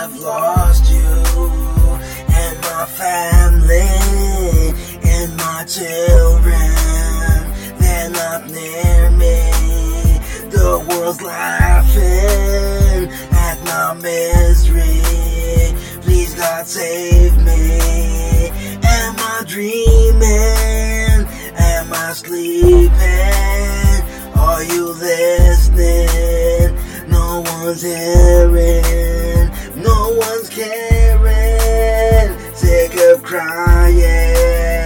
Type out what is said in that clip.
I've lost you and my family and my children. They're not near me. The world's laughing at my misery. Please God save me. Am I dreaming? Am I sleeping? Are you listening? No one's hearing, no one's caring. Sick of crying.